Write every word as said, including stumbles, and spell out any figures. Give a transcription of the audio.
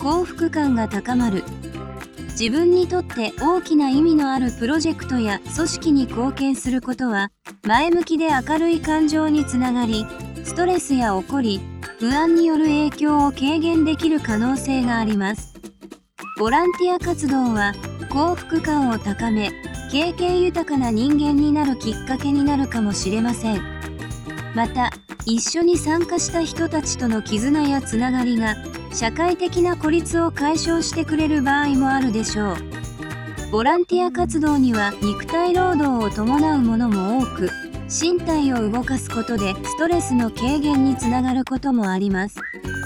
幸福感が高まる。自分にとって大きな意味のあるプロジェクトや組織に貢献することは、前向きで明るい感情につながり、ストレスや怒り、不安による影響を軽減できる可能性があります。ボランティア活動は、幸福感を高め、経験豊かな人間になるきっかけになるかもしれません。また、一緒に参加した人たちとの絆やつながりが、社会的な孤立を解消してくれる場合もあるでしょう。ボランティア活動には肉体労働を伴うものも多く、身体を動かすことでストレスの軽減につながることもあります。